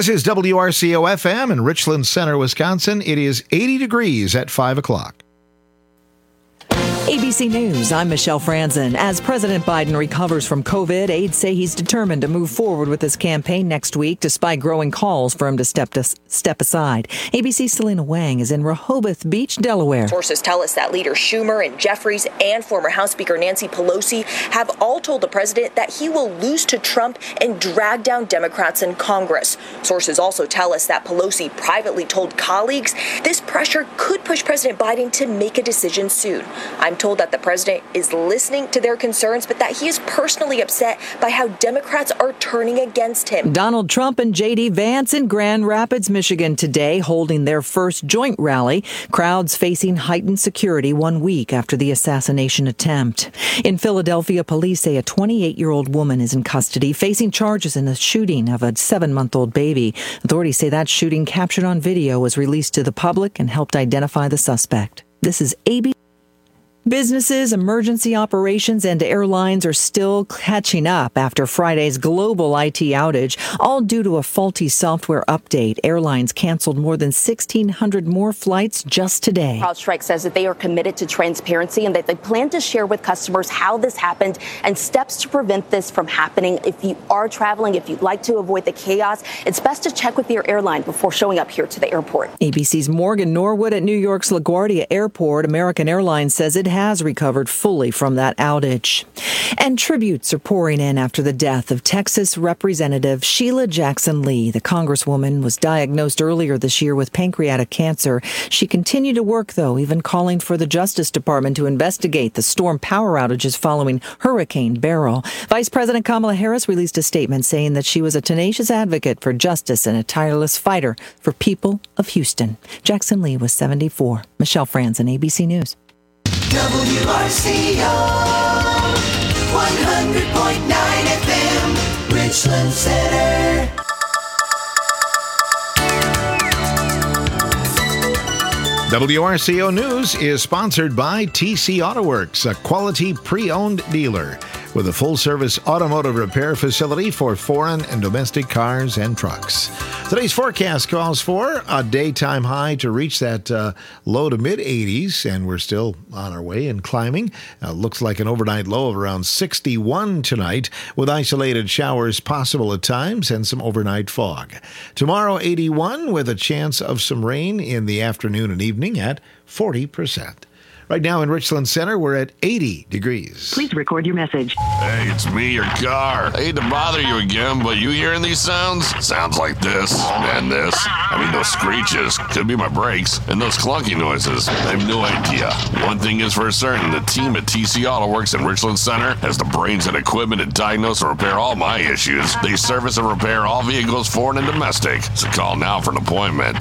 This is WRCO-FM in Richland Center, Wisconsin. It is 80 degrees at 5 o'clock. ABC News, I'm Michelle Franzen. As President Biden recovers from COVID, aides say he's determined to move forward with his campaign next week, despite growing calls for him to step aside. ABC's Selena Wang is in Rehoboth Beach, Delaware. Sources tell us that Leader Schumer and Jeffries and former House Speaker Nancy Pelosi have all told the president that he will lose to Trump and drag down Democrats in Congress. Sources also tell us that Pelosi privately told colleagues this pressure could push President Biden to make a decision soon. I'm told that the president is listening to their concerns, but that he is personally upset by how Democrats are turning against him. Donald Trump and J.D. Vance in Grand Rapids, Michigan today, holding their first joint rally. Crowds facing heightened security 1 week after the assassination attempt. In Philadelphia, police say a 28-year-old woman is in custody, facing charges in the shooting of a 7-month-old baby. Authorities say that shooting, captured on video, was released to the public and helped identify the suspect. This is ABC. Businesses, emergency operations, and airlines are still catching up after Friday's global IT outage, all due to a faulty software update. Airlines canceled more than 1,600 more flights just today. CrowdStrike says that they are committed to transparency and that they plan to share with customers how this happened and steps to prevent this from happening. If you are traveling, if you'd like to avoid the chaos, it's best to check with your airline before showing up here to the airport. ABC's Morgan Norwood at New York's LaGuardia Airport. American Airlines says it has recovered fully from that outage. And tributes are pouring in after the death of Texas Representative Sheila Jackson Lee. The Congresswoman was diagnosed earlier this year with pancreatic cancer. She continued to work, though, even calling for the Justice Department to investigate the storm power outages following Hurricane Beryl. Vice President Kamala Harris released a statement saying that she was a tenacious advocate for justice and a tireless fighter for people of Houston. Jackson Lee was 74. Michelle Franzen, ABC News. WRCO 100.9 FM, Richland Center. WRCO News is sponsored by TC Auto Works, a quality pre-owned dealer with a full-service automotive repair facility for foreign and domestic cars and trucks. Today's forecast calls for a daytime high to reach that low to mid-80s, and we're still on our way and climbing. Looks like an overnight low of around 61 tonight, with isolated showers possible at times and some overnight fog. Tomorrow, 81, with a chance of some rain in the afternoon and evening at 40%. Right now in Richland Center, we're at 80 degrees. Please record your message. Hey, it's me, your car. I hate to bother you again, but you hearing these sounds? Sounds like this and this. I mean, those screeches. Could be my brakes. And those clunky noises. I have no idea. One thing is for certain, the team at TC Auto Works in Richland Center has the brains and equipment to diagnose and repair all my issues. They service and repair all vehicles, foreign and domestic. So call now for an appointment.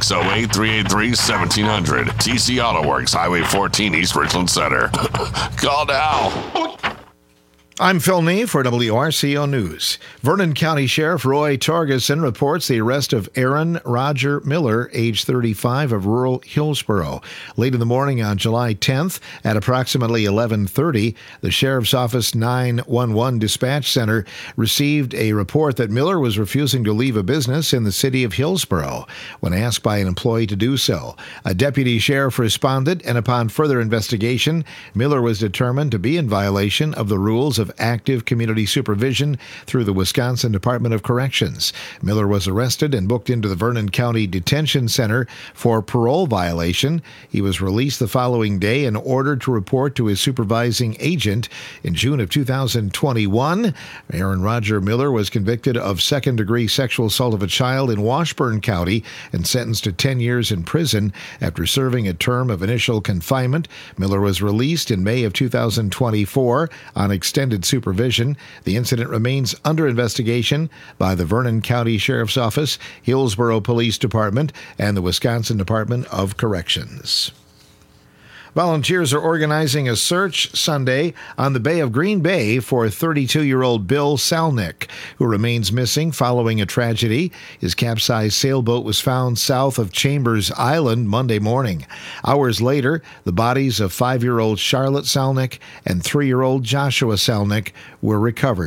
608-383-1700. TC Auto Works, Highway 14. East Richland Center. Call now. I'm Phil Nee for WRCO News. Vernon County Sheriff Roy Torgerson reports the arrest of Aaron Roger Miller, age 35, of rural Hillsboro. Late in the morning on July 10th at approximately 11:30, the Sheriff's Office 911 Dispatch Center received a report that Miller was refusing to leave a business in the city of Hillsboro. When asked by an employee to do so, a deputy sheriff responded, and upon further investigation, Miller was determined to be in violation of the rules of active community supervision through the Wisconsin Department of Corrections. Miller was arrested and booked into the Vernon County Detention Center for parole violation. He was released the following day and ordered to report to his supervising agent. In June of 2021, Aaron Roger Miller was convicted of second-degree sexual assault of a child in Washburn County and sentenced to 10 years in prison. After serving a term of initial confinement, Miller was released in May of 2024 on extended supervision. The incident remains under investigation by the Vernon County Sheriff's Office, Hillsboro Police Department, and the Wisconsin Department of Corrections. Volunteers are organizing a search Sunday on the Bay of Green Bay for 32-year-old Bill Salnick, who remains missing following a tragedy. His capsized sailboat was found south of Chambers Island Monday morning. Hours later, the bodies of 5-year-old Charlotte Salnick and 3-year-old Joshua Salnick were recovered.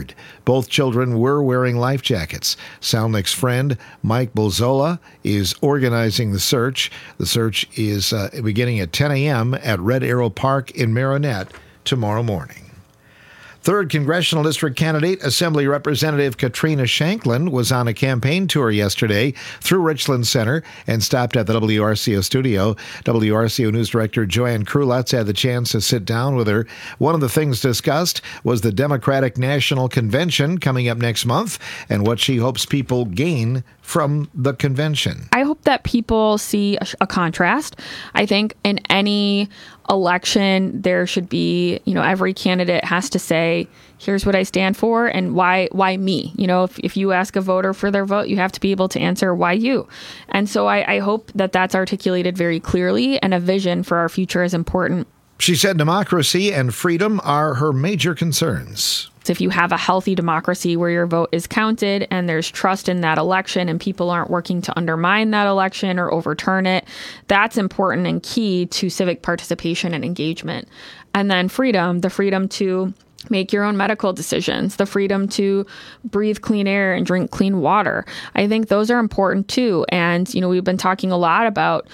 Both children were wearing life jackets. Salnick's friend, Mike Bolzola, is organizing the search. The search is beginning at 10 a.m. at Red Arrow Park in Marinette tomorrow morning. 3rd Congressional District candidate, Assembly Representative Katrina Shanklin, was on a campaign tour yesterday through Richland Center and stopped at the WRCO studio. WRCO News Director Joanne Krulutz had the chance to sit down with her. One of the things discussed was the Democratic National Convention coming up next month and what she hopes people gain from the convention. I hope that people see a contrast. I think in any election, there should be, every candidate has to say, here's what I stand for and why me. If you ask a voter for their vote, you have to be able to answer why you. And so I hope that that's articulated very clearly, and a vision for our future is important. She said democracy and freedom are her major concerns. If you have a healthy democracy where your vote is counted and there's trust in that election and people aren't working to undermine that election or overturn it, that's important and key to civic participation and engagement. And then freedom, the freedom to make your own medical decisions, the freedom to breathe clean air and drink clean water. I think those are important too. And, we've been talking a lot about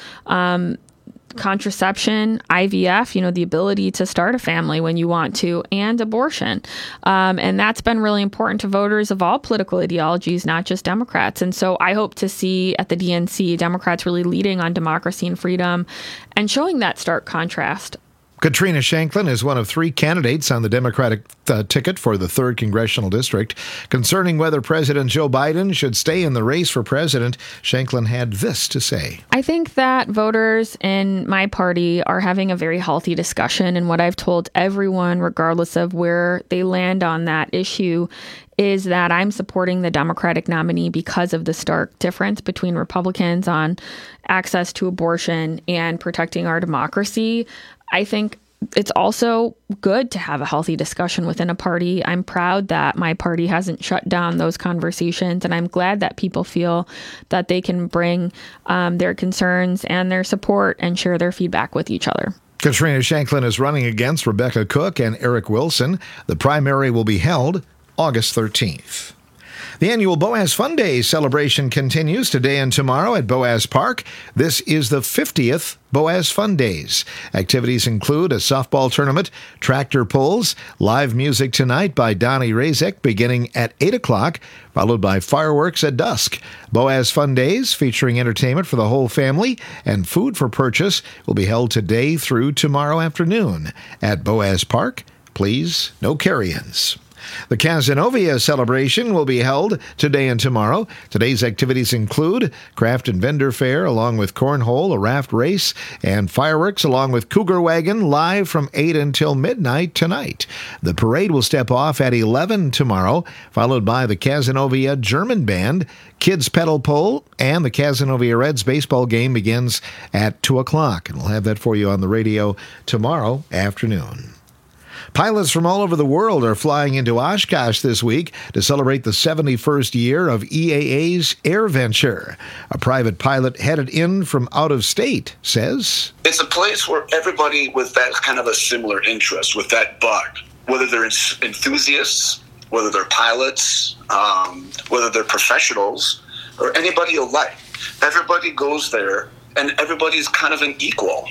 contraception, IVF, the ability to start a family when you want to, and abortion. And that's been really important to voters of all political ideologies, not just Democrats. And so I hope to see at the DNC, Democrats really leading on democracy and freedom and showing that stark contrast. Katrina Shanklin is one of 3 candidates on the Democratic ticket for the 3rd Congressional District. Concerning whether President Joe Biden should stay in the race for president, Shanklin had this to say. I think that voters in my party are having a very healthy discussion. And what I've told everyone, regardless of where they land on that issue, is that I'm supporting the Democratic nominee because of the stark difference between Republicans on access to abortion and protecting our democracy. I think it's also good to have a healthy discussion within a party. I'm proud that my party hasn't shut down those conversations, and I'm glad that people feel that they can bring their concerns and their support and share their feedback with each other. Katrina Shanklin is running against Rebecca Cook and Eric Wilson. The primary will be held August 13th. The annual Boaz Fun Day celebration continues today and tomorrow at Boaz Park. This is the 50th Boaz Fun Days. Activities include a softball tournament, tractor pulls, live music tonight by Donnie Razek beginning at 8 o'clock, followed by fireworks at dusk. Boaz Fun Days, featuring entertainment for the whole family and food for purchase, will be held today through tomorrow afternoon at Boaz Park. Please, no carry-ins. The Cazenovia celebration will be held today and tomorrow. Today's activities include craft and vendor fair, along with cornhole, a raft race, and fireworks, along with Cougar Wagon, live from 8 until midnight tonight. The parade will step off at 11 tomorrow, followed by the Cazenovia German Band, Kids Pedal Pole, and the Cazenovia Reds baseball game begins at 2 o'clock. And we'll have that for you on the radio tomorrow afternoon. Pilots from all over the world are flying into Oshkosh this week to celebrate the 71st year of EAA's AirVenture. A private pilot headed in from out of state says, "It's a place where everybody with that kind of a similar interest, with that bug, whether they're enthusiasts, whether they're pilots, whether they're professionals, or anybody alike, everybody goes there and everybody's kind of an equal."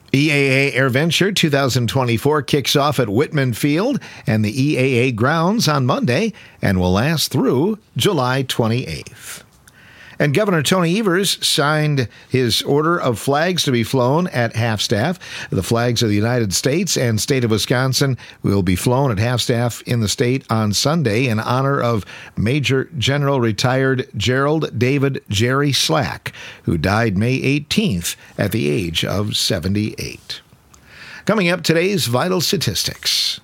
EAA AirVenture 2024 kicks off at Whitman Field and the EAA grounds on Monday and will last through July 28th. And Governor Tony Evers signed his order of flags to be flown at half-staff. The flags of the United States and state of Wisconsin will be flown at half-staff in the state on Sunday in honor of Major General retired Gerald David Jerry Slack, who died May 18th at the age of 78. Coming up, today's vital statistics.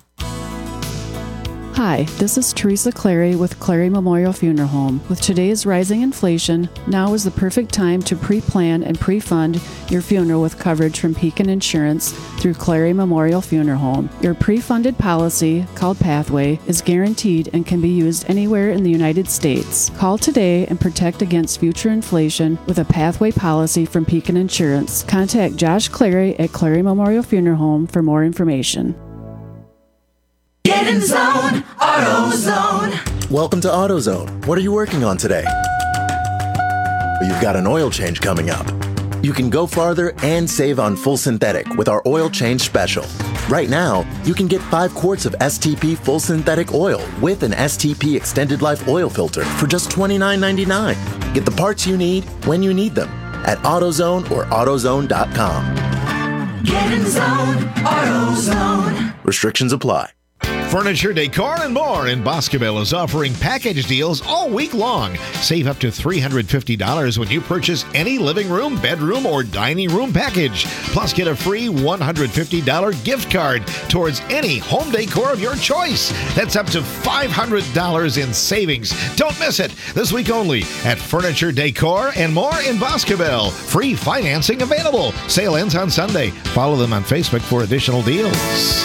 Hi, this is Teresa Clary with Clary Memorial Funeral Home. With today's rising inflation, now is the perfect time to pre-plan and pre-fund your funeral with coverage from Pekin Insurance through Clary Memorial Funeral Home. Your pre-funded policy, called Pathway, is guaranteed and can be used anywhere in the United States. Call today and protect against future inflation with a Pathway policy from Pekin Insurance. Contact Josh Clary at Clary Memorial Funeral Home for more information. Get in zone, AutoZone. Welcome to AutoZone. What are you working on today? You've got an oil change coming up. You can go farther and save on full synthetic with our oil change special. Right now, you can get 5 quarts of STP full synthetic oil with an STP extended life oil filter for just $29.99. Get the parts you need when you need them at AutoZone or AutoZone.com. Get in the zone, AutoZone. Restrictions apply. Furniture, decor, and more in Boscoville is offering package deals all week long. Save up to $350 when you purchase any living room, bedroom, or dining room package. Plus, get a free $150 gift card towards any home decor of your choice. That's up to $500 in savings. Don't miss it. This week only at Furniture, Decor, and More in Boscoville. Free financing available. Sale ends on Sunday. Follow them on Facebook for additional deals.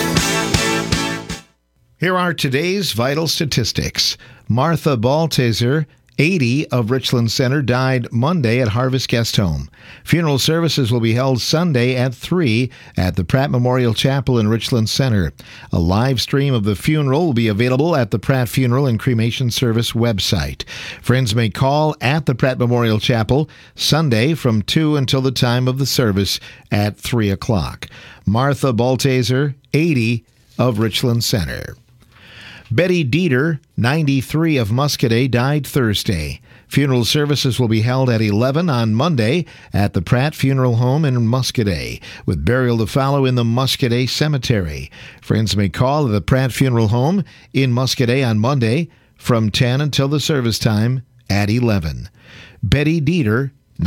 Here are today's vital statistics. Martha Baltazer, 80, of Richland Center, died Monday at Harvest Guest Home. Funeral services will be held Sunday at 3 at the Pratt Memorial Chapel in Richland Center. A live stream of the funeral will be available at the Pratt Funeral and Cremation Service website. Friends may call at the Pratt Memorial Chapel Sunday from 2 until the time of the service at 3 o'clock. Martha Baltazer, 80, of Richland Center. Betty Dieter, 93, of Muscadet, died Thursday. Funeral services will be held at 11 on Monday at the Pratt Funeral Home in Muscadet, with burial to follow in the Muscadet Cemetery. Friends may call at the Pratt Funeral Home in Muscadet on Monday from 10 until the service time at 11. Betty Dieter,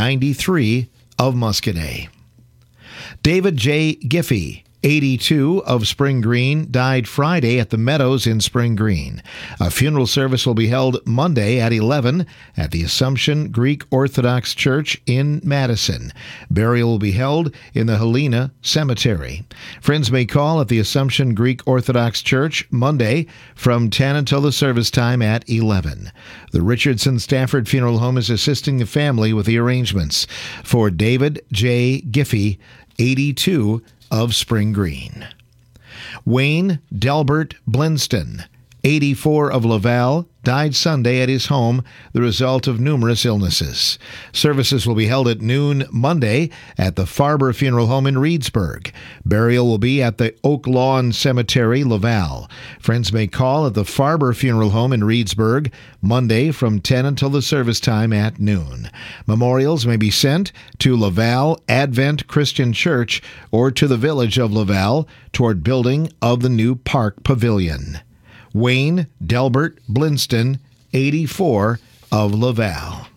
93, of Muscadet. David J. Giffey, 82, of Spring Green, died Friday at the Meadows in Spring Green. A funeral service will be held Monday at 11 at the Assumption Greek Orthodox Church in Madison. Burial will be held in the Helena Cemetery. Friends may call at the Assumption Greek Orthodox Church Monday from 10 until the service time at 11. The Richardson Stafford Funeral Home is assisting the family with the arrangements. For David J. Giffey, 82, of Spring Green. Wayne Delbert Blinston, 84, of Laval, died Sunday at his home, the result of numerous illnesses. Services will be held at noon Monday at the Farber Funeral Home in Reedsburg. Burial will be at the Oak Lawn Cemetery, Laval. Friends may call at the Farber Funeral Home in Reedsburg Monday from 10 until the service time at noon. Memorials may be sent to Laval Advent Christian Church or to the Village of Laval toward building of the new Park Pavilion. Wayne Delbert Blinston, 84, of Laval.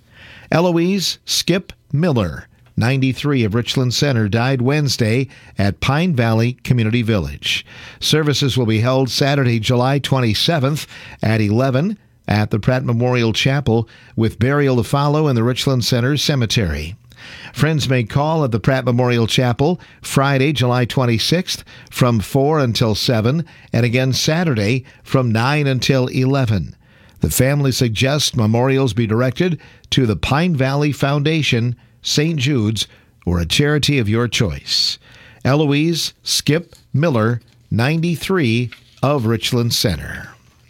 Eloise Skip Miller, 93, of Richland Center, died Wednesday at Pine Valley Community Village. Services will be held Saturday, July 27th at 11 at the Pratt Memorial Chapel, with burial to follow in the Richland Center Cemetery. Friends may call at the Pratt Memorial Chapel Friday, July 26th from 4 until 7, and again Saturday from 9 until 11. The family suggests memorials be directed to the Pine Valley Foundation, St. Jude's, or a charity of your choice. Eloise Skip Miller, 93, of Richland Center.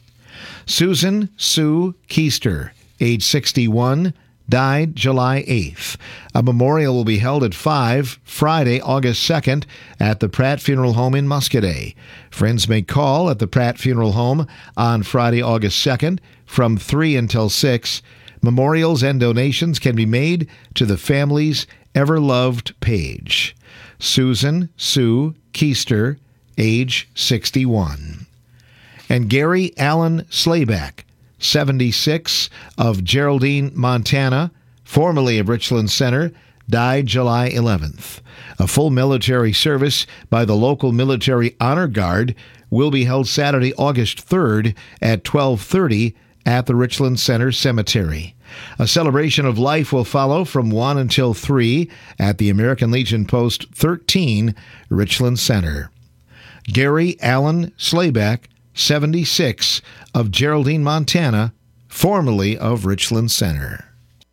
Susan Sue Keister, age 61, died July 8th. A memorial will be held at 5 Friday, August 2nd at the Pratt Funeral Home in Muscadet. Friends may call at the Pratt Funeral Home on Friday, August 2nd from 3 until 6. Memorials and donations can be made to the family's ever-loved page. Susan Sue Keister, age 61. And Gary Allen Slayback, 76, of Geraldine, Montana, formerly of Richland Center, died July 11th. A full military service by the local Military Honor Guard will be held Saturday, August 3rd at 12:30 at the Richland Center Cemetery. A celebration of life will follow from 1 until 3 at the American Legion Post 13, Richland Center. Gary Allen Slayback, 76, of Geraldine, Montana, formerly of Richland Center.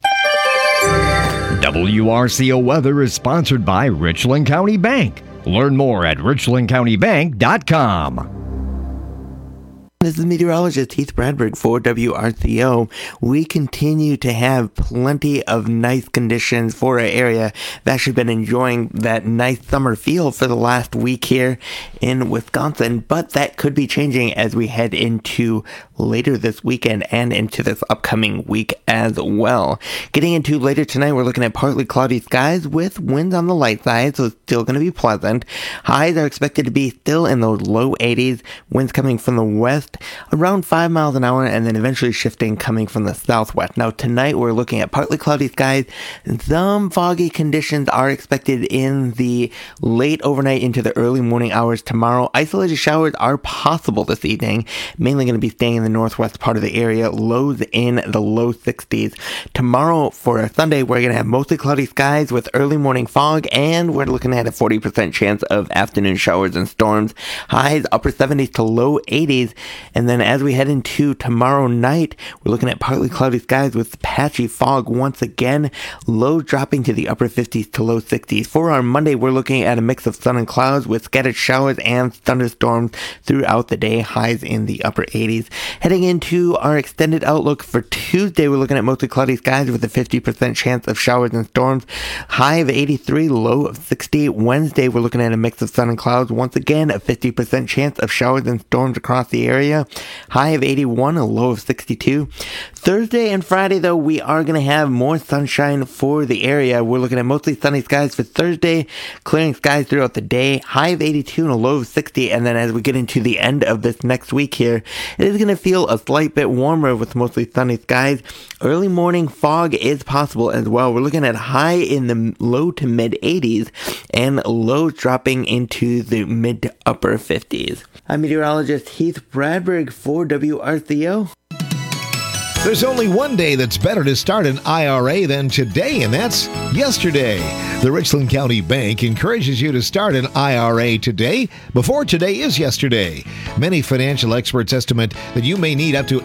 WRCO Weather is sponsored by Richland County Bank. Learn more at richlandcountybank.com. This is meteorologist Heath Bradberg for WRCO. We continue to have plenty of nice conditions for our area. We've actually been enjoying that nice summer feel for the last week here in Wisconsin, but that could be changing as we head into later this weekend and into this upcoming week as well. Getting into later tonight, we're looking at partly cloudy skies with winds on the light side, so it's still going to be pleasant. Highs are expected to be still in those low 80s, winds coming from the west around 5 miles an hour, and then eventually shifting coming from the southwest. Now tonight we're looking at partly cloudy skies, and some foggy conditions are expected in the late overnight into the early morning hours tomorrow. Isolated showers are possible this evening, mainly going to be staying in the northwest part of the area, lows in the low 60s. Tomorrow for Sunday, we're going to have mostly cloudy skies with early morning fog, and we're looking at a 40% chance of afternoon showers and storms. Highs upper 70s to low 80s. And then as we head into tomorrow night, we're looking at partly cloudy skies with patchy fog once again, lows dropping to the upper 50s to low 60s. For our Monday, we're looking at a mix of sun and clouds with scattered showers and thunderstorms throughout the day, highs in the upper 80s. Heading into our extended outlook for Tuesday, we're looking at mostly cloudy skies with a 50% chance of showers and storms, high of 83, low of 60. Wednesday, we're looking at a mix of sun and clouds, once again a 50% chance of showers and storms across the area, high of 81, a low of 62. Thursday and Friday, though, we are going to have more sunshine for the area. We're looking at mostly sunny skies for Thursday, clearing skies throughout the day, high of 82 and a low of 60. And then as we get into the end of this next week here, it is going to feel a slight bit warmer with mostly sunny skies. Early morning fog is possible as well. We're looking at high in the low to mid 80s and lows dropping into the mid to upper 50s. I'm meteorologist Heath Bradberg for WRCO. There's only one day that's better to start an IRA than today, and that's yesterday. The Richland County Bank encourages you to start an IRA today before today is yesterday. Many financial experts estimate that you may need up to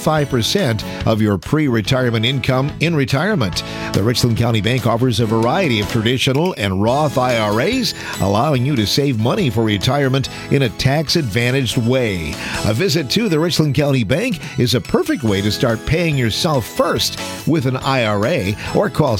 85% of your pre-retirement income in retirement. The Richland County Bank offers a variety of traditional and Roth IRAs, allowing you to save money for retirement in a tax-advantaged way. A visit to the Richland County Bank is a perfect way to start paying yourself first with an IRA, or call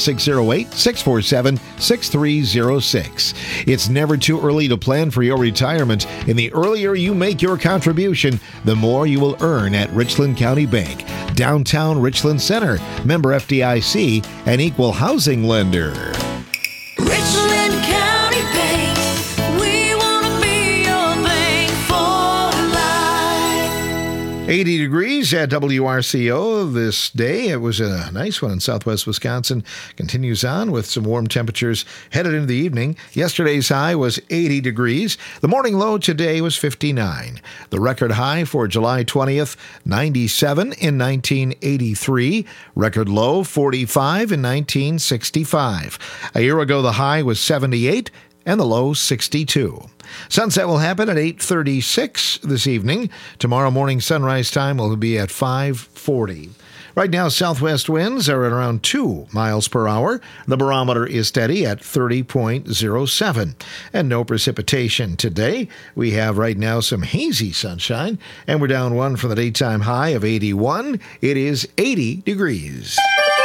608-647-6306. It's never too early to plan for your retirement, and the earlier you make your contribution, the more you will earn at Richland County Bank, downtown Richland Center, member FDIC, and equal housing lender. Richland County Bank, we want to be your bank for life. 80 degrees at WRCO this day. It was a nice one in southwest Wisconsin. Continues on with some warm temperatures headed into the evening. Yesterday's high was 80 degrees. The morning low today was 59. The record high for July 20th, 97 in 1983. Record low, 45 in 1965. A year ago, the high was 78 and the low 62. Sunset will happen at 8:36 this evening. Tomorrow morning sunrise time will be at 5:40. Right now, southwest winds are at around 2 miles per hour. The barometer is steady at 30.07. And no precipitation today. We have right now some hazy sunshine, and we're down 1 from the daytime high of 81. It is 80 degrees.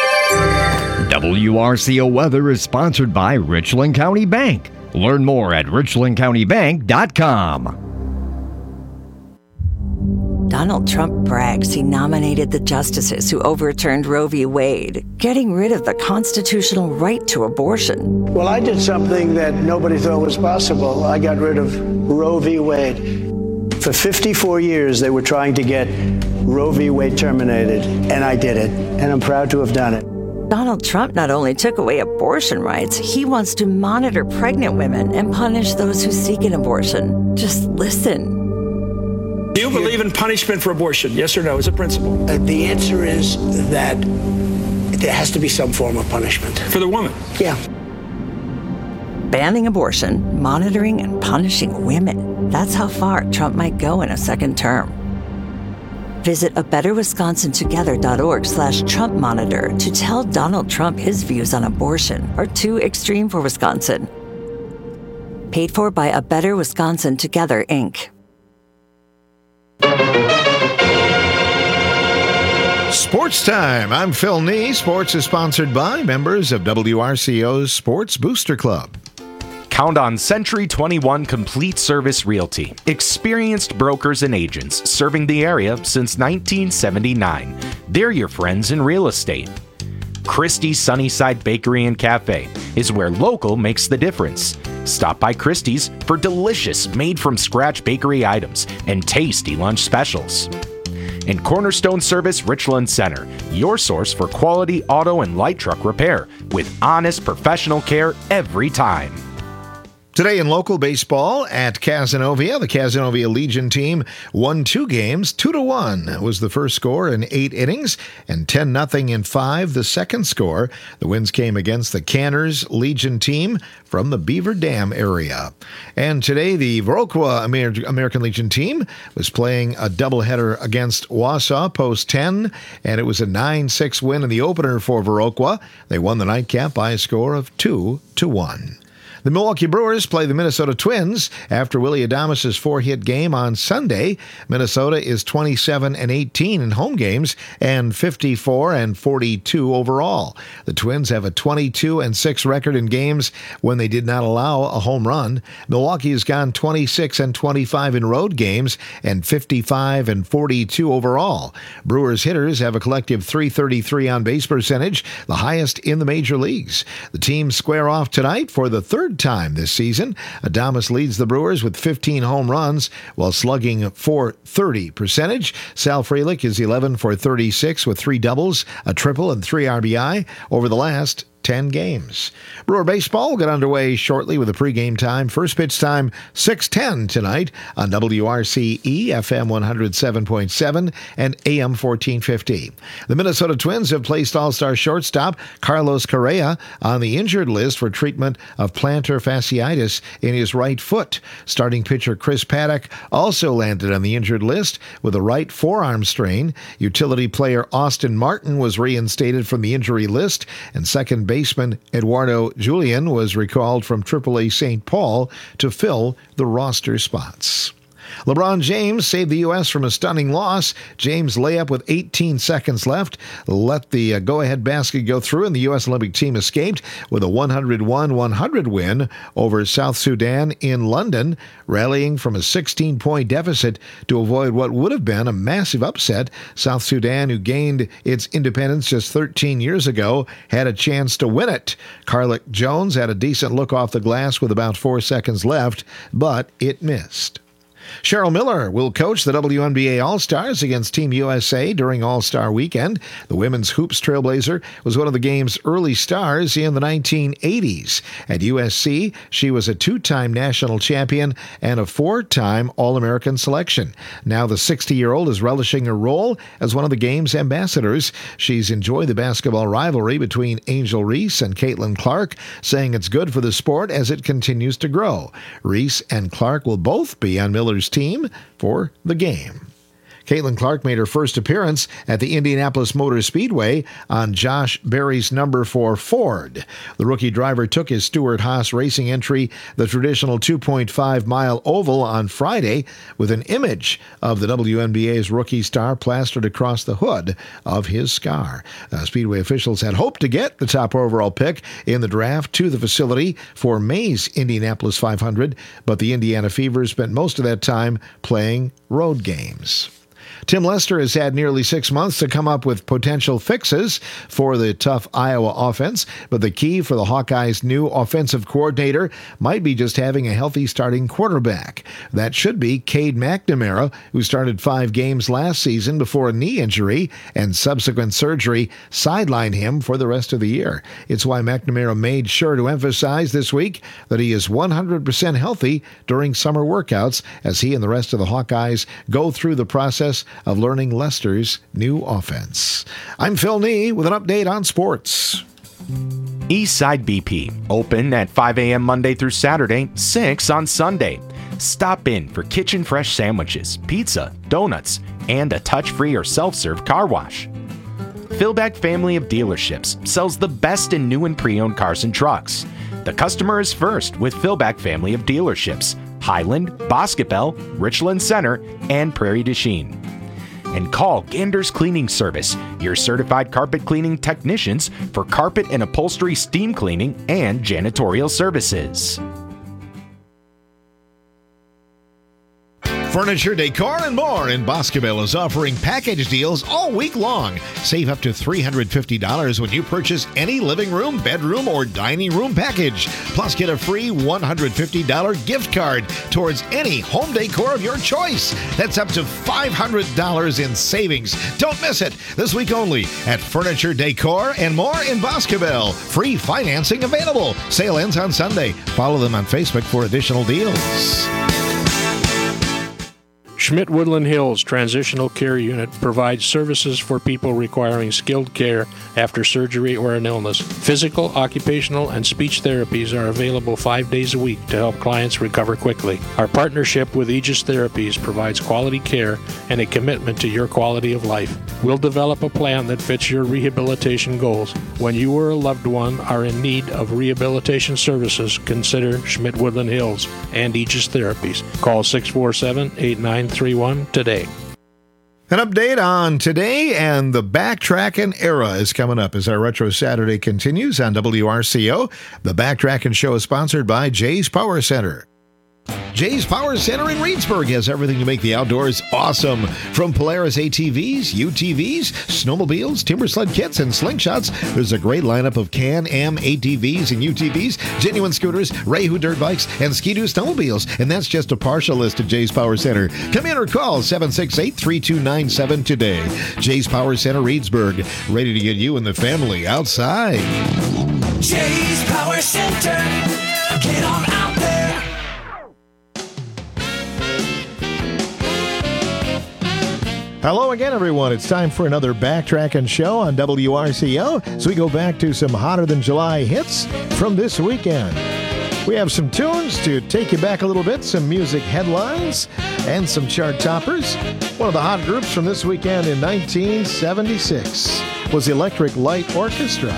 WRCO weather is sponsored by Richland County Bank. Learn more at richlandcountybank.com. Donald Trump brags he nominated the justices who overturned Roe v. Wade, getting rid of the constitutional right to abortion. Well, I did something that nobody thought was possible. I got rid of Roe v. Wade. For 54 years, they were trying to get Roe v. Wade terminated, and I did it, and I'm proud to have done it. Donald Trump not only took away abortion rights, he wants to monitor pregnant women and punish those who seek an abortion. Just listen. Do you believe in punishment for abortion? Yes or no, as a principle? The answer is that there has to be some form of punishment. For the woman? Yeah. Banning abortion, monitoring and punishing women. That's how far Trump might go in a second term. Visit abetterwisconsintogether.org/Trump Monitor to tell Donald Trump his views on abortion are too extreme for Wisconsin. Paid for by A Better Wisconsin Together, Inc. Sports Time. I'm Phil Nee. Sports is sponsored by members of WRCO's Sports Booster Club. Count on Century 21 Complete Service Realty. Experienced brokers and agents serving the area since 1979. They're your friends in real estate. Christie's Sunnyside Bakery and Cafe is where local makes the difference. Stop by Christie's for delicious made-from-scratch bakery items and tasty lunch specials. And Cornerstone Service Richland Center, your source for quality auto and light truck repair with honest professional care every time. Today in local baseball at Cazenovia, the Cazenovia Legion team won 2 games. 2-1 was the first score in 8 innings, and 10-0 in 5 the second score. The wins came against the Canners Legion team from the Beaver Dam area. And today the Viroqua American Legion team was playing a doubleheader against Wausau Post 10, and it was a 9-6 win in the opener for Viroqua. They won the nightcap by a score of 2-1. The Milwaukee Brewers play the Minnesota Twins after Willie Adames' 4-hit game on Sunday. Minnesota is 27-18 in home games and 54-42 overall. The Twins have a 22-6 record in games when they did not allow a home run. Milwaukee has gone 26-25 in road games and 55-42 overall. Brewers hitters have a collective .333 on base percentage, the highest in the major leagues. The teams square off tonight for the third time this season. Adames leads the Brewers with 15 home runs while slugging .430 percentage. Sal Frelick is 11 for 36 with 3 doubles, a triple, and 3 RBI over the last 10 games. Brewer baseball will get underway shortly with a pregame time. First pitch time 6:10 tonight on WRCE FM 107.7 and AM 1450. The Minnesota Twins have placed All-Star shortstop Carlos Correa on the injured list for treatment of plantar fasciitis in his right foot. Starting pitcher Chris Paddock also landed on the injured list with a right forearm strain. Utility player Austin Martin was reinstated from the injury list, and second baseman Eduardo Julian was recalled from AAA St. Paul to fill the roster spots. LeBron James saved the U.S. from a stunning loss. James' layup with 18 seconds left let the go-ahead basket go through, and the U.S. Olympic team escaped with a 101-100 win over South Sudan in London, rallying from a 16-point deficit to avoid what would have been a massive upset. South Sudan, who gained its independence just 13 years ago, had a chance to win it. Carlick Jones had a decent look off the glass with about 4 seconds left, but it missed. Cheryl Miller will coach the WNBA All-Stars against Team USA during All-Star Weekend. The women's hoops trailblazer was one of the game's early stars in the 1980s. At USC, she was a 2-time national champion and a 4-time All-American selection. Now the 60-year-old is relishing her role as one of the game's ambassadors. She's enjoyed the basketball rivalry between Angel Reese and Caitlin Clark, saying it's good for the sport as it continues to grow. Reese and Clark will both be on Miller's team for the game. Caitlin Clark made her first appearance at the Indianapolis Motor Speedway on Josh Berry's number 4 Ford. The rookie driver took his Stewart-Haas racing entry, the traditional 2.5-mile oval, on Friday with an image of the WNBA's rookie star plastered across the hood of his car. Speedway officials had hoped to get the top overall pick in the draft to the facility for May's Indianapolis 500, but the Indiana Fever spent most of that time playing road games. Tim Lester has had nearly 6 months to come up with potential fixes for the tough Iowa offense, but the key for the Hawkeyes' new offensive coordinator might be just having a healthy starting quarterback. That should be Cade McNamara, who started 5 games last season before a knee injury and subsequent surgery sidelined him for the rest of the year. It's why McNamara made sure to emphasize this week that he is 100% healthy during summer workouts as he and the rest of the Hawkeyes go through the process of learning Lester's new offense. I'm Phil Nee with an update on sports. Eastside BP, open at 5 a.m. Monday through Saturday, 6 on Sunday. Stop in for kitchen fresh sandwiches, pizza, donuts, and a touch-free or self-serve car wash. Philback Family of Dealerships sells the best in new and pre-owned cars and trucks. The customer is first with Philback Family of Dealerships, Highland, Boscobel, Richland Center, and Prairie du Chien. and call Gander's Cleaning Service, your certified carpet cleaning technicians for carpet and upholstery steam cleaning and janitorial services. Furniture, decor, and more in Boscoville is offering package deals all week long. Save up to $350 when you purchase any living room, bedroom, or dining room package. Plus, get a free $150 gift card towards any home decor of your choice. That's up to $500 in savings. Don't miss it. This week only at Furniture, Decor, and More in Boscoville. Free financing available. Sale ends on Sunday. Follow them on Facebook for additional deals. Schmidt Woodland Hills Transitional Care Unit provides services for people requiring skilled care after surgery or an illness. Physical, occupational, and speech therapies are available 5 days a week to help clients recover quickly. Our partnership with Aegis Therapies provides quality care and a commitment to your quality of life. We'll develop a plan that fits your rehabilitation goals. When you or a loved one are in need of rehabilitation services, consider Schmidt Woodland Hills and Aegis Therapies. Call 647-8931 today. An update on today and the Backtrackin' era is coming up as our Retro Saturday continues on WRCO. The Backtrackin' show is sponsored by Jay's Power Center. Jay's Power Center in Reedsburg has everything to make the outdoors awesome. From Polaris ATVs, UTVs, snowmobiles, timber sled kits, and slingshots, there's a great lineup of Can-Am ATVs and UTVs, genuine scooters, Rayhu dirt bikes, and Ski-Doo snowmobiles. And that's just a partial list at Jay's Power Center. Come in or call 768-3297 today. Jay's Power Center Reedsburg, ready to get you and the family outside. Jay's Power Center. Get on out there. Hello again, everyone. It's time for another Backtrackin' show on WRCO. So we go back to some hotter than July hits from this weekend. We have some tunes to take you back a little bit, some music headlines, and some chart toppers. One of the hot groups from this weekend in 1976 was Electric Light Orchestra.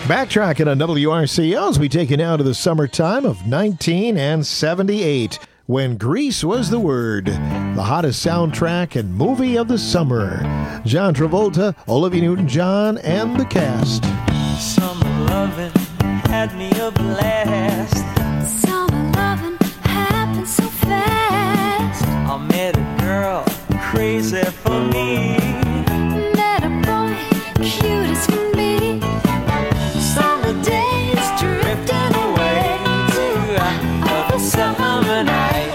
Backtracking on WRCO as we take you now to the summertime of 1978, when Grease was the word, the hottest soundtrack and movie of the summer. John Travolta, Olivia Newton-John, and the cast. Summer loving had me a blast. Summer loving happened so fast. I met a girl crazy for me. Met a boy cute as can be. Summer days drifting away to other summer nights.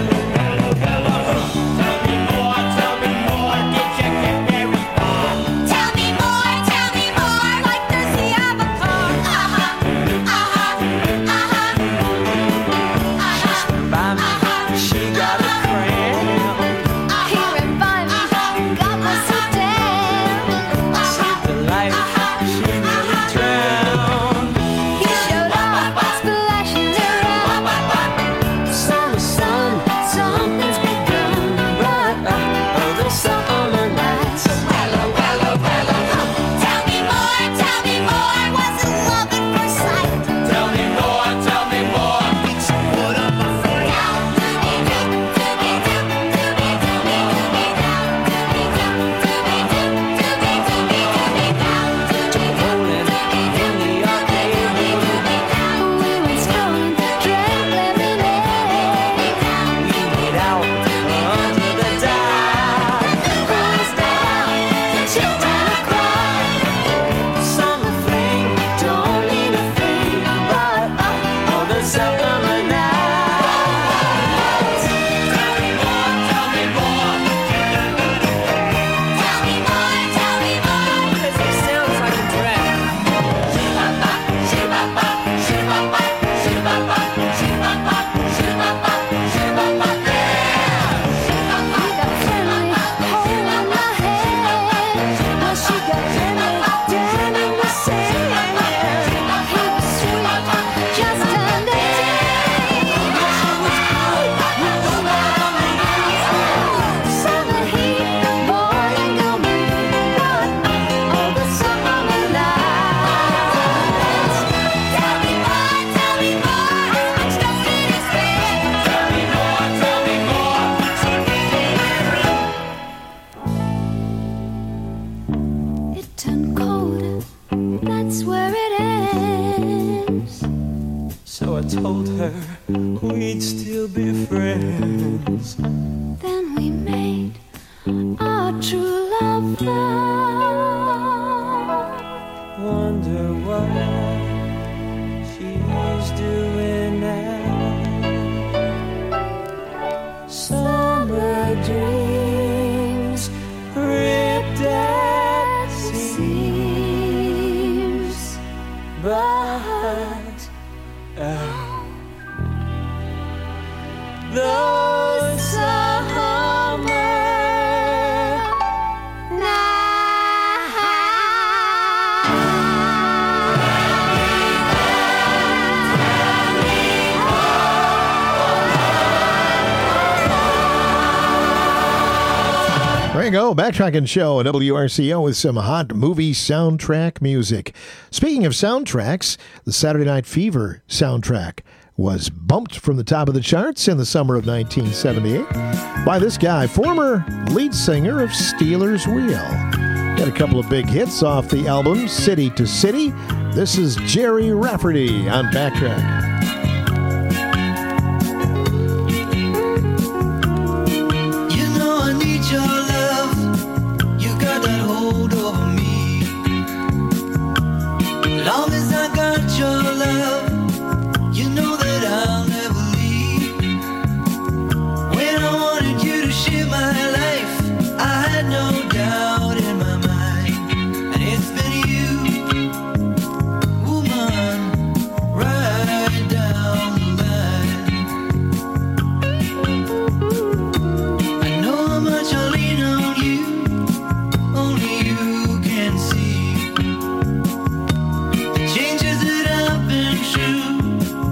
Backtracking show at WRCO with some hot movie soundtrack music. Speaking of soundtracks, the Saturday Night Fever soundtrack was bumped from the top of the charts in the summer of 1978 by this guy, former lead singer of Stealers Wheel. Got a couple of big hits off the album City to City. This is Jerry Rafferty on Backtrack.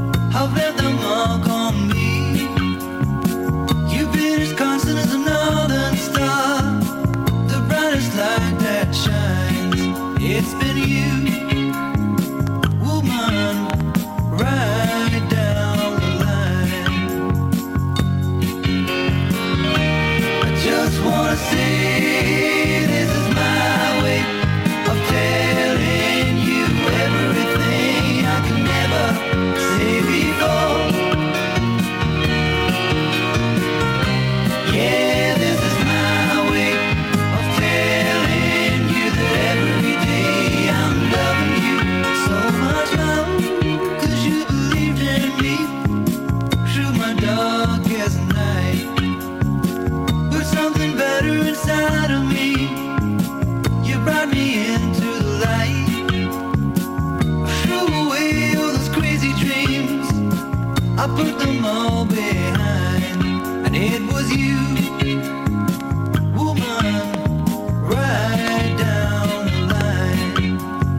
I've left a mark on me. You've been as constant as another. with you, woman, right down the line.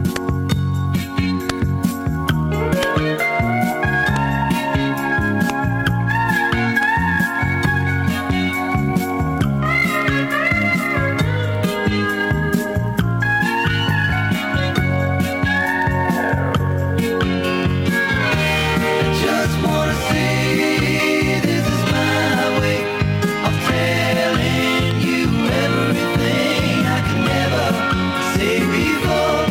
Just wanna say this is my way of telling you everything I could never say before.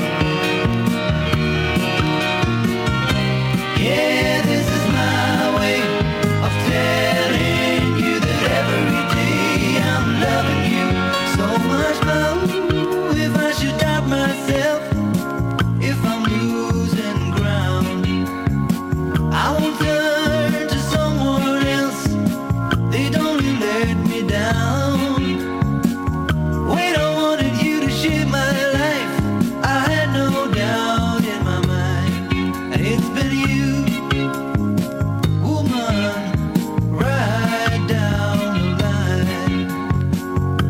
Yeah, this is my way of telling you that every day I'm loving you so much more. If I should doubt myself, if I'm losing ground, I won't turn to someone else. They don't let me down. Wait, I wanted you to share my life. I had no doubt in my mind. And it's been you, woman, right down the line.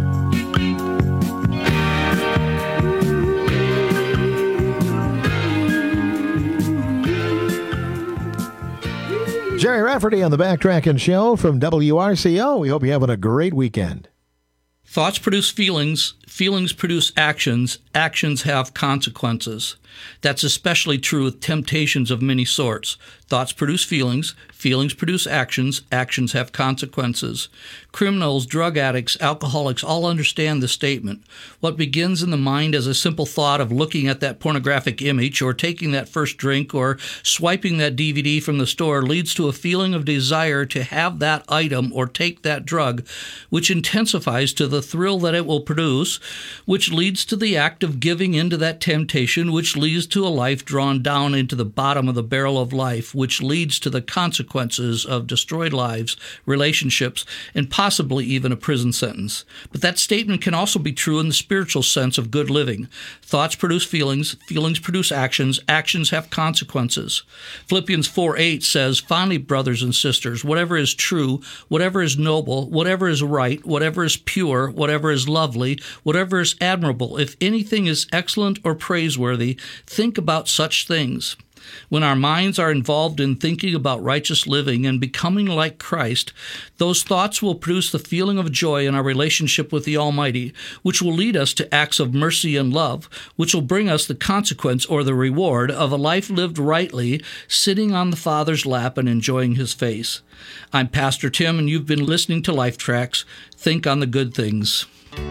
Jerry Rafferty on the Backtrackin' Show from WRCO. We hope you're having a great weekend. Thoughts produce feelings, feelings produce actions, actions have consequences. That's especially true with temptations of many sorts. Thoughts produce feelings, feelings produce actions, actions have consequences. Criminals, drug addicts, alcoholics all understand this statement. What begins in the mind as a simple thought of looking at that pornographic image or taking that first drink or swiping that DVD from the store leads to a feeling of desire to have that item or take that drug, which intensifies to the thrill that it will produce, which leads to the act of giving into that temptation, which leads to a life drawn down into the bottom of the barrel of life, which leads to the consequences of destroyed lives, relationships, and possibly even a prison sentence. But that statement can also be true in the spiritual sense of good living. Thoughts produce feelings, feelings produce actions, actions have consequences. Philippians 4:8 says, "Finally, brothers and sisters, whatever is true, whatever is noble, whatever is right, whatever is pure, whatever is lovely, whatever is admirable, if anything is excellent or praiseworthy, think about such things." When our minds are involved in thinking about righteous living and becoming like Christ, those thoughts will produce the feeling of joy in our relationship with the Almighty, which will lead us to acts of mercy and love, which will bring us the consequence or the reward of a life lived rightly, sitting on the Father's lap and enjoying His face. I'm Pastor Tim, and you've been listening to Life Tracks. Think on the good things.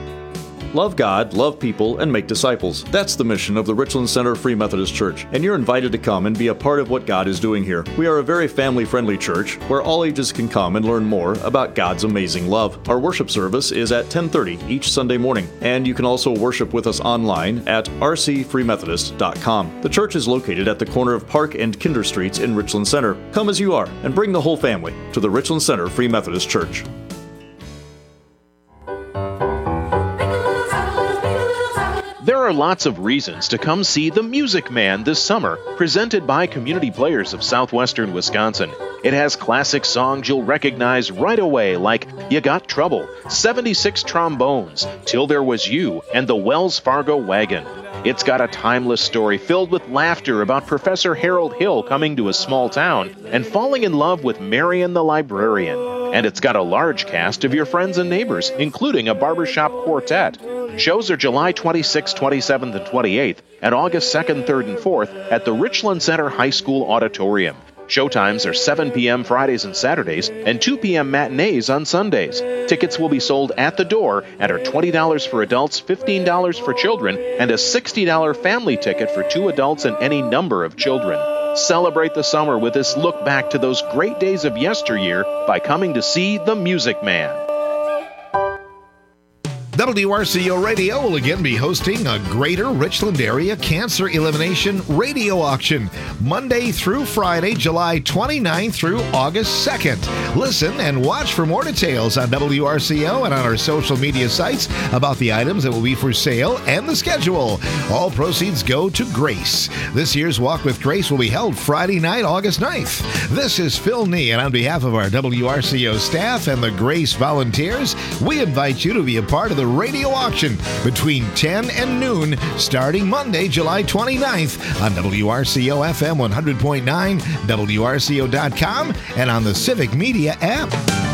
Love God, love people, and make disciples. That's the mission of the Richland Center Free Methodist Church, and you're invited to come and be a part of what God is doing here. We are a very family-friendly church where all ages can come and learn more about God's amazing love. Our worship service is at 10:30 each Sunday morning, and you can also worship with us online at rcfreemethodist.com. The church is located at the corner of Park and Kinder Streets in Richland Center. Come as you are, and bring the whole family to the Richland Center Free Methodist Church. There are lots of reasons to come see The Music Man this summer, presented by Community Players of Southwestern Wisconsin. It has classic songs you'll recognize right away, like You Got Trouble, 76 Trombones, Till There Was You, and the Wells Fargo Wagon. It's got a timeless story filled with laughter about Professor Harold Hill coming to a small town and falling in love with Marion the librarian. And it's got a large cast of your friends and neighbors, including a barbershop quartet. Shows are July 26th, 27th, and 28th, and August 2nd, 3rd, and 4th at the Richland Center High School Auditorium. Showtimes are 7 p.m. Fridays and Saturdays and 2 p.m. matinees on Sundays. Tickets will be sold at the door and are $20 for adults, $15 for children, and a $60 family ticket for 2 adults and any number of children. Celebrate the summer with this look back to those great days of yesteryear by coming to see The Music Man. WRCO Radio will again be hosting a Greater Richland Area Cancer Elimination Radio Auction Monday through Friday, July 29th through August 2nd. Listen and watch for more details on WRCO and on our social media sites about the items that will be for sale and the schedule. All proceeds go to Grace. This year's Walk with Grace will be held Friday night, August 9th. This is Phil Nee, and on behalf of our WRCO staff and the Grace volunteers, we invite you to be a part of the radio auction between 10 and noon starting Monday, July 29th on WRCO FM 100.9, WRCO.com, and on the Civic Media app.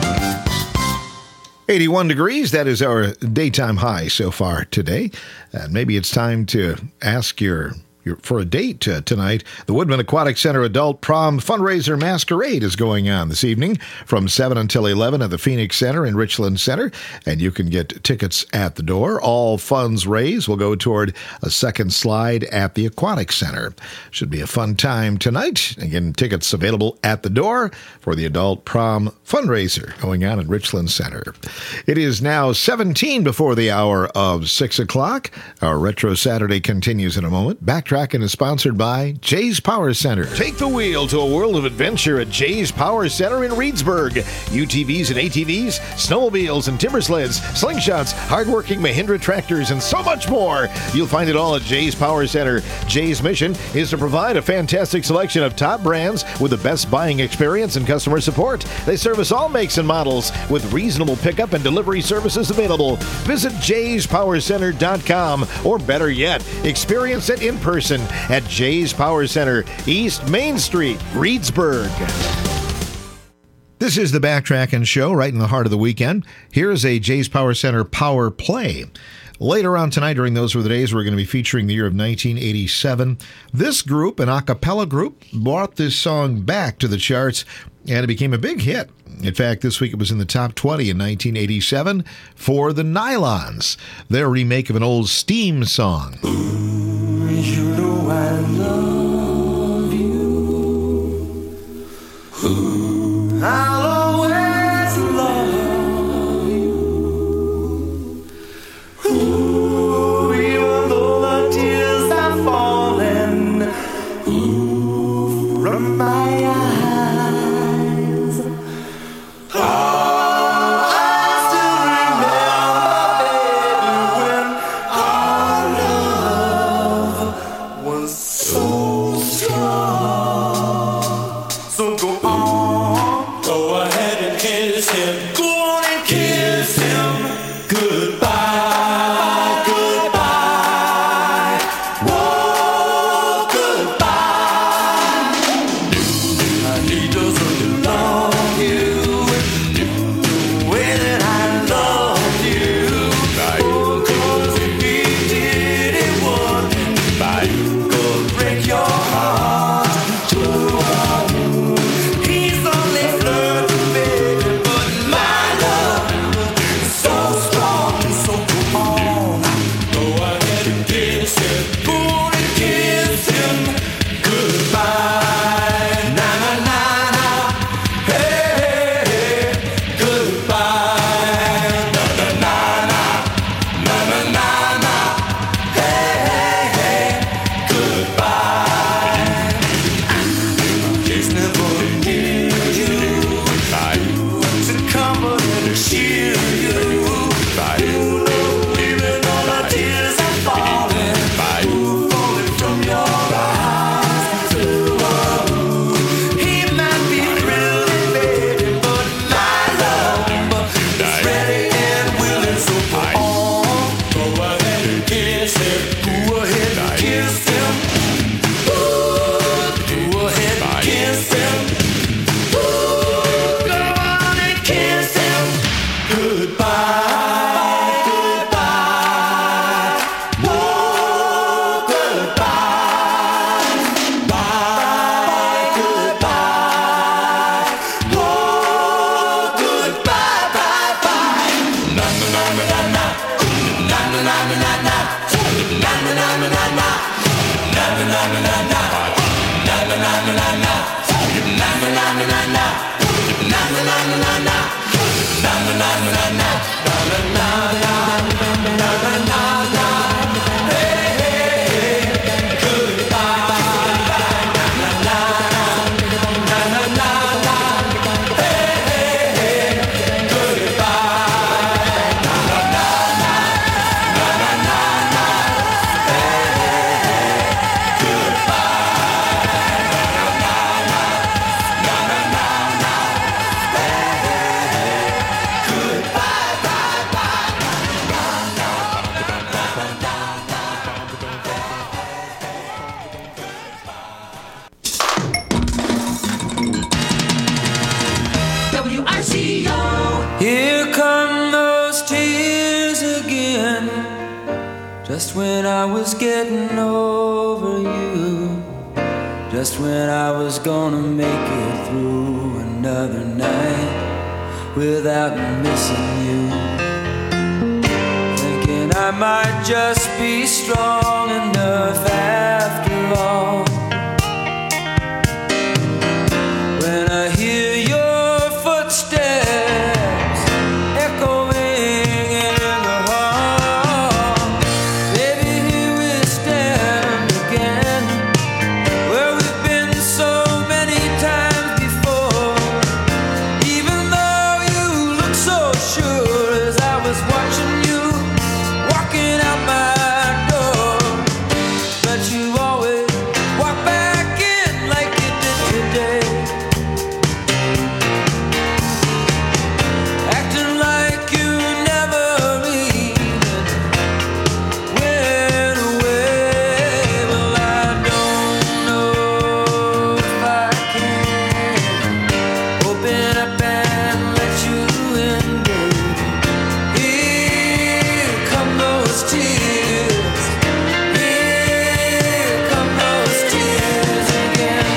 81 degrees, that is our daytime high so far today. And maybe it's time to ask for a date tonight. The Woodman Aquatic Center Adult Prom Fundraiser Masquerade is going on this evening from 7 until 11 at the Phoenix Center in Richland Center, and you can get tickets at the door. All funds raised will go toward a second slide at the Aquatic Center. Should be a fun time tonight. Again, tickets available at the door for the Adult Prom Fundraiser going on at Richland Center. It is now 17 before the hour of 6 o'clock. Our Retro Saturday continues in a moment. Backtrack is sponsored by Jay's Power Center. Take the wheel to a world of adventure at Jay's Power Center in Reedsburg. UTVs and ATVs, snowmobiles and timber sleds, slingshots, hardworking Mahindra tractors, and so much more. You'll find it all at Jay's Power Center. Jay's mission is to provide a fantastic selection of top brands with the best buying experience and customer support. They service all makes and models with reasonable pickup and delivery services available. Visit jayspowercenter.com, or better yet, experience it in person at Jay's Power Center, East Main Street, Reedsburg. This is the Backtrackin' Show right in the heart of the weekend. Here is a Jay's Power Center Power Play. Later on tonight, during Those Were the Days, we're going to be featuring the year of 1987. This group, an a cappella group, brought this song back to the charts, and it became a big hit. In fact, this week it was in the top 20 in 1987 for the Nylons, their remake of an old Steam song. You know I love you. I'll always love you. Even though the tears are falling from my eyes. na na na na na na na na na na na na Just when I was getting over you, just when I was gonna make it through another night without missing you, thinking I might just be strong enough after all. When I hear your footsteps echoing in the hall, baby, here we stand again, where we've been so many times before. Even though you look so sure as I was watching you walking out my door, but you always walk back in like you did today, acting like you never even went away. Well, I don't know if I can open up and let you in, baby. Here come those tears, here come those tears again.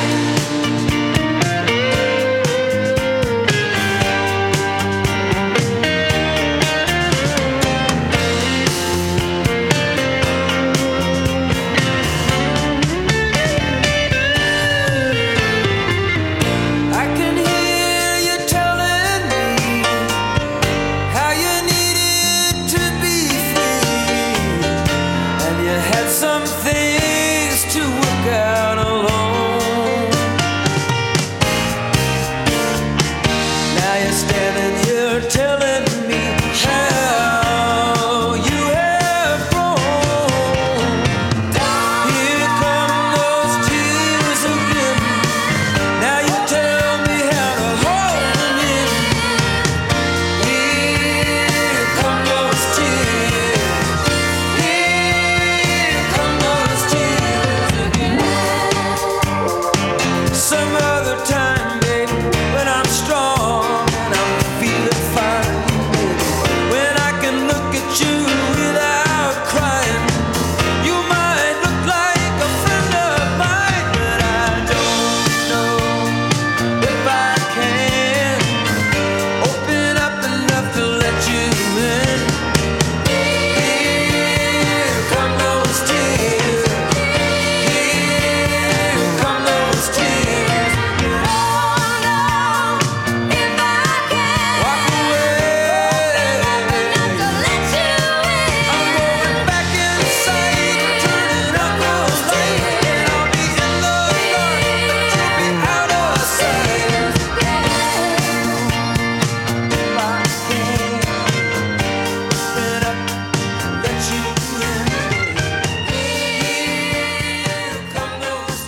I can hear you telling me how you needed to be free, and you had some things to work out alone. Now you're standing here telling me how you have grown. Here come those tears again. Now you tell me how to hold them in. Here come those tears. Here come those tears again. Some other time, baby, when I'm strong and I'm feeling fine, when I can look at you without crying, you might look like a friend of mine, but I don't know if I can open up enough to let you in. Here come those tears. Here come those tears. Walk away. I'm going back inside, turning up those lights, and I'll be in the dark, but you'll be out of sight. If I can open up, let you in. Here come those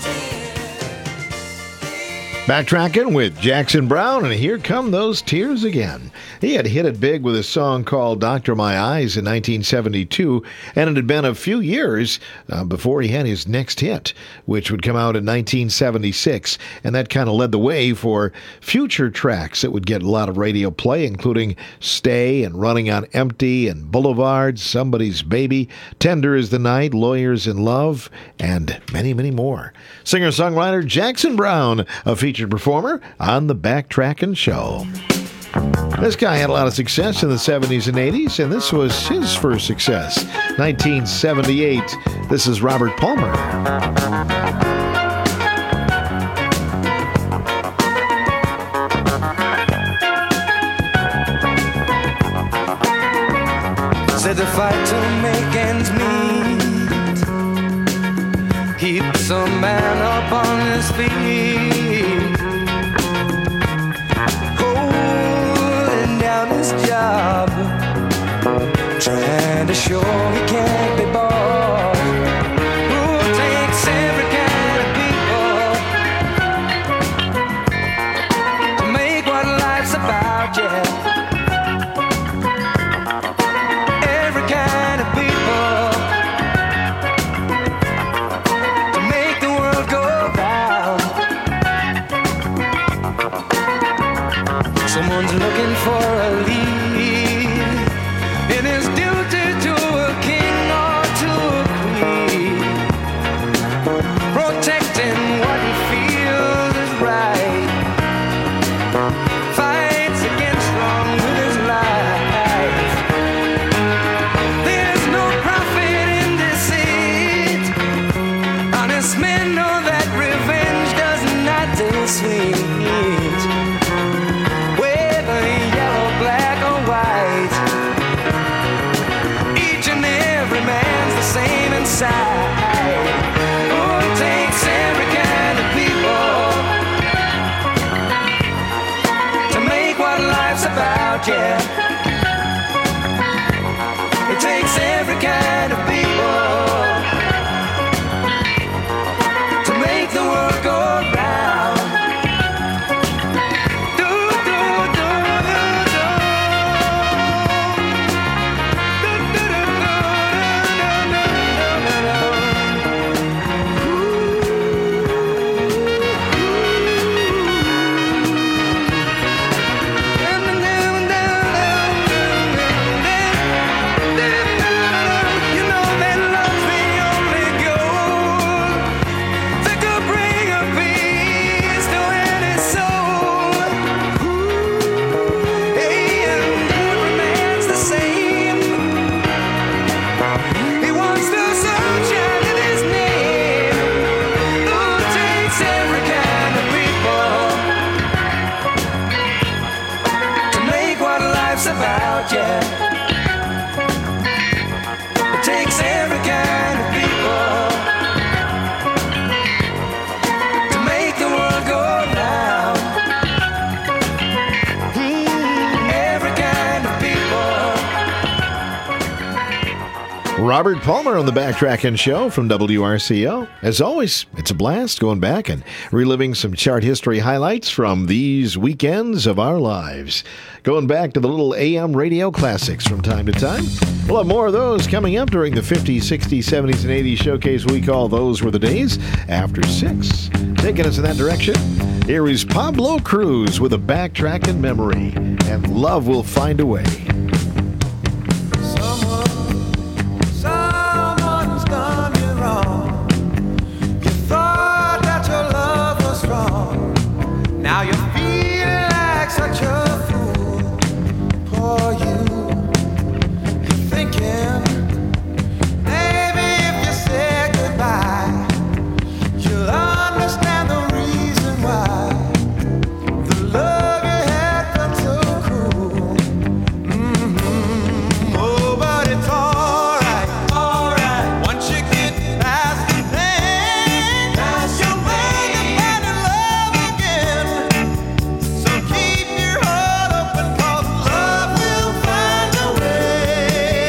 tears. Backtracking with Jackson Browne, and here come those tears again. He had hit it big with a song called Doctor My Eyes in 1972, and it had been a few years before he had his next hit, which would come out in 1976, and that kind of led the way for future tracks that would get a lot of radio play, including Stay and Running on Empty and Boulevard, Somebody's Baby, Tender is the Night, Lawyers in Love, and many, many more. Singer-songwriter Jackson Browne, a featured performer on the Backtrackin' Show. This guy had a lot of success in the 70s and 80s, and this was his first success, 1978. This is Robert Palmer. Said to fight to make ends meet, keeps a man up on his feet, holding down his job, trying to show he can't be bought. Who takes every kind of people to make what life's about, yeah. Every kind of people to make the world go round. Someone's looking for a lead in his duty to a king or to talks about you. It takes every kind of people to make the world go round. Every kind of people. Robert Palmer on the Backtrackin' Show from WRCO. As always, it's a blast going back and reliving some chart history highlights from these weekends of our lives. Going back to the little AM radio classics from time to time. We'll have more of those coming up during the 50s, 60s, 70s, and 80s showcase we call Those Were the Days after 6. Taking us in that direction, here is Pablo Cruz with a backtracking memory, and Love Will Find a Way. Someone's done you wrong. You thought that your love was strong. Now you're feeling like such a fool. Poor you. You're thinking, maybe if you say goodbye, you'll understand the reason why. The love you had felt so cruel. Oh, but it's alright, alright. Once you get past the pain, you'll wake up and in love again. So keep your heart open, 'cause love will find a way.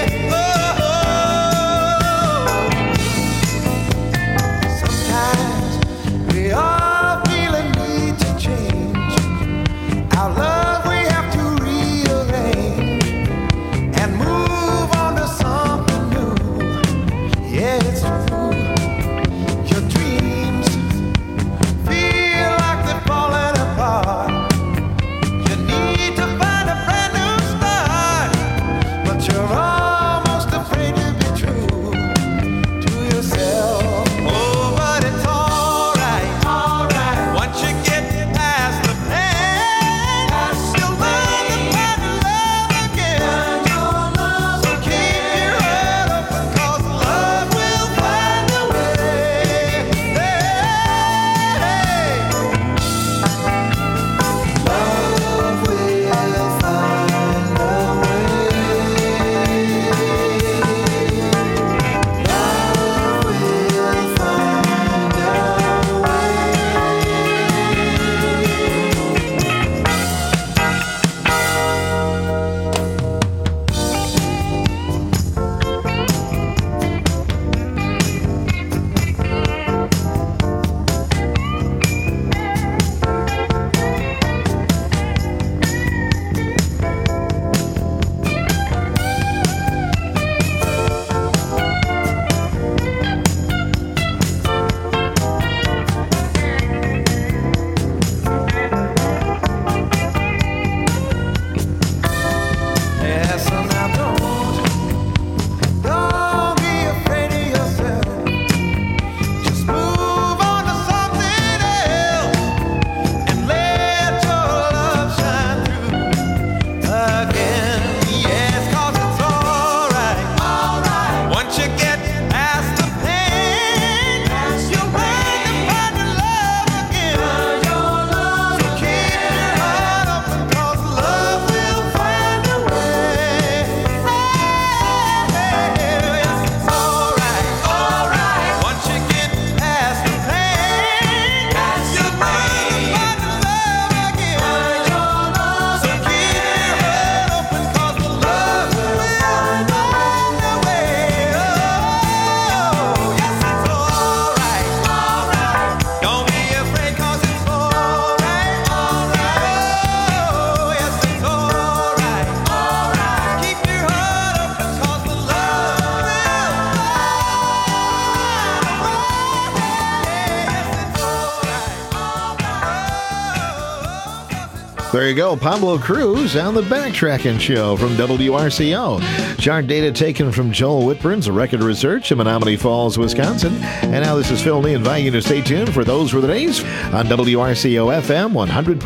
Sometimes we all feel a need to change. Our love we have to rearrange and move on to something new. Yeah, it's true. Your dreams feel like they're falling apart. You need to find a brand new start, but you're almost afraid to be true to yourself. Oh, but it's alright, alright. Once you get past the pain, you'll learn to find your love again. So keep your head open, 'cause love will find a way. Hey, love will find a Yes, and now don't be afraid of yourself. Just move on to something else and let your love shine through again. Yes, 'cause it's alright, alright. Once you get past the pain, you'll learn to find your love again. So keep your heart open, 'cause love will find a way. Yes, it's alright, alright. Once you get past the pain, you'll learn to find your love again. So keep your heart open, 'cause the love will find a way. Oh, yes, it's alright, alright. Don't be afraid, 'cause it's alright, alright. Oh, yes, it's alright, alright. Keep your heart open, 'cause the love will There you go, Pablo Cruz on the Backtrackin' Show from WRCO. Chart data taken from Joel Whitburn's Record Research in Menominee Falls, Wisconsin. And now this is Phil Lee inviting you to stay tuned for Those Were the Days on WRCO FM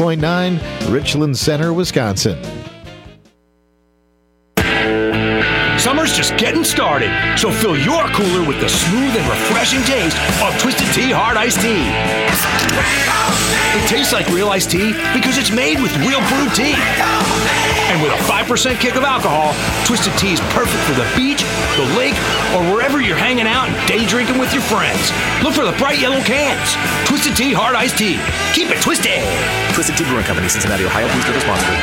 100.9, Richland Center, Wisconsin. Summer's just getting started, so fill your cooler with the smooth and refreshing taste of Twisted Tea Hard Iced Tea. It tastes like real iced tea because it's made with real brewed tea. And with a 5% kick of alcohol, Twisted Tea is perfect for the beach, the lake, or wherever you're hanging out and day drinking with your friends. Look for the bright yellow cans. Twisted Tea Hard Iced Tea. Keep it twisted. Twisted Tea Brewing Company, Cincinnati, Ohio. Please drink responsibly.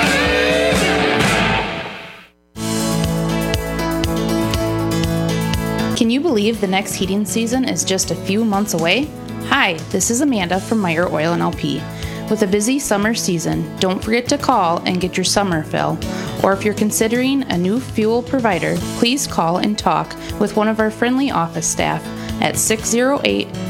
Can you believe the next heating season is just a few months away? Hi, this is Amanda from Meyer Oil and LP. With a busy summer season, don't forget to call and get your summer fill. Or if you're considering a new fuel provider, please call and talk with one of our friendly office staff at